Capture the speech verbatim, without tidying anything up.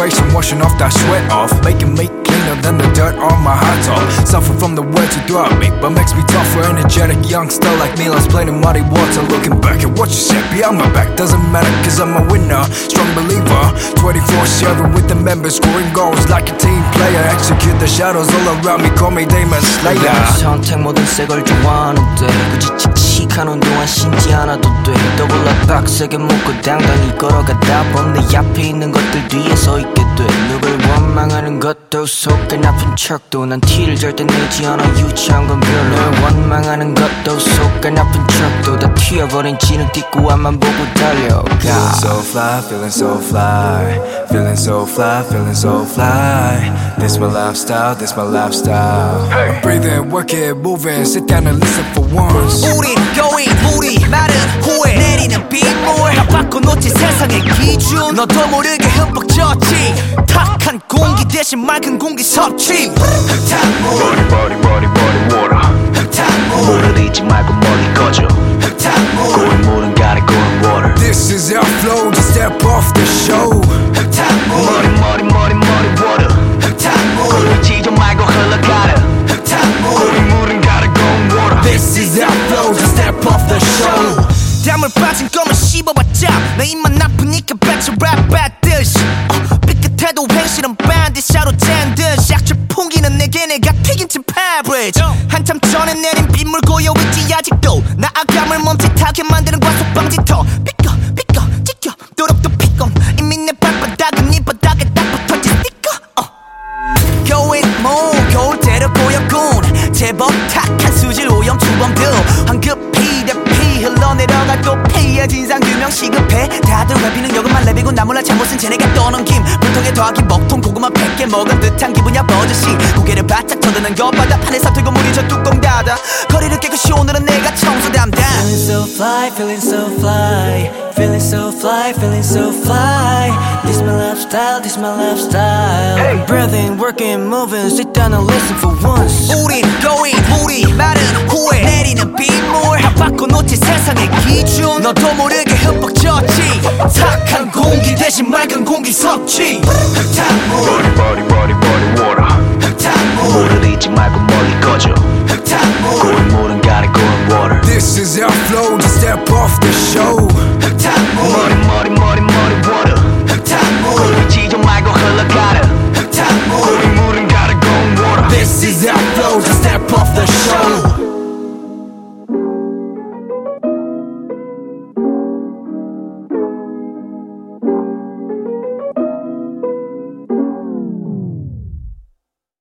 inspiration, washing off that sweat off, making me cleaner than the dirt on my hot top. Suffer from the words you throw at me, but makes me tougher. Energetic youngster like me, lost playing in muddy water. Looking back at what you said behind my back doesn't matter, cause I'm a winner, strong believer. Twenty-four seven with the members, scoring goals like a team player. Execute the shadows all around me, call me Demon Slayer. 선택 모든 새걸 좋아하는데 굳이 칙칙한 운동화 신지 않아도 돼. 더블라 빡세게 묶고 당당히 걸어가다 보면 내 앞에 있는 것들 뒤에 서 있게 돼. 누굴 원망하는 것도 속에 나쁜 척도 난 티를 절대 내지 않아. 유치한 건 별로. 널 원망하는 것도 속에 나쁜 척도 다 튀어버린 지능 딛고 앞만 보고 달려가. Feeling so fly, feeling so fly, feeling so fly, feeling so fly. This my lifestyle, this my lifestyle. Hey. Breathing, working, moving, sit down and listen for once. 우린 going, 우리 말은 후회. 내리는 빗물 다 바꿔놓지 세상의 기준. 너도 모르게 흠뻑 젖지. 탁한 공기 대신 맑은 공기 섭취. 흙탕물 Body body body body water. 흙탕물 물을 잊지 말고 멀리 꺼져. 흙탕물 고인 물은 가래 고인 water. This is our flow, just step off the show. 흙탕물 머리 머리 머리 머리 water. 흙탕물 고이지 좀 말고 흘러가라. 흙탕물 고인 물은 가래 고인 water. This is our flow, just step off the show. 땀을 빠진 껌을 씹어봤자 내 입만 나쁘니까 배치 랩 받듯이 어, 삐끗해도 행실은 반드시로 짠듯 약줄 풍기는 내게 내가 튀긴 침 패브리지 한참 전에 내린 빗물 고여있지 아직도 나아감을 멈칫하게 만드는 과속방지터 삐꺼 삐꺼 찢겨 도록도 피꺼 이미 내 발바닥은 이 바닥에 딱 붙어진 스티커 어. Going more 겨울 때려 보였군 제법 탁한 수질 오염 주범들 황급히 대피 흘러내려가 또 피해 진상 규명 시급해 다들 랩이는 여금만 랩이고 나 몰라 잘못은 쟤네가 떠넘김 불통에 더하기 먹통 고구마 백 개 먹은 듯한 기분이야 버젓이 고개를 바짝 쳐드는 곁바닥 판에서 들고 물이 저 뚜껑 닫아 거리를 깨끗이 오늘은 내가 청소 담당 Feeling so fly, feeling so fly, feeling so fly, feeling so fly. This my lifestyle, this my lifestyle. hey. Breathing, working, moving, sit down and listen for once. 우린 going, 우리 말은 후회. 내리는 빗물 다 바꿔놓지 세상의 기준. 너도 모르게 흠뻑 젖지. 탁한 공기 대신 맑은 공기 섭취. 흙탕물 Body body body body water. 흙탕물 물을 잊지 말고 멀리 꺼져. 흙탕물 고인 물은 가래 고인 water. This is our flow, just step off the show. 흙탕물 머리 머리 머리 머리 water. 흙탕물 고이지 좀 말고 흘러가라. 흙탕물 고인 물은 가래 고인 water. This is our flow, just step off the show.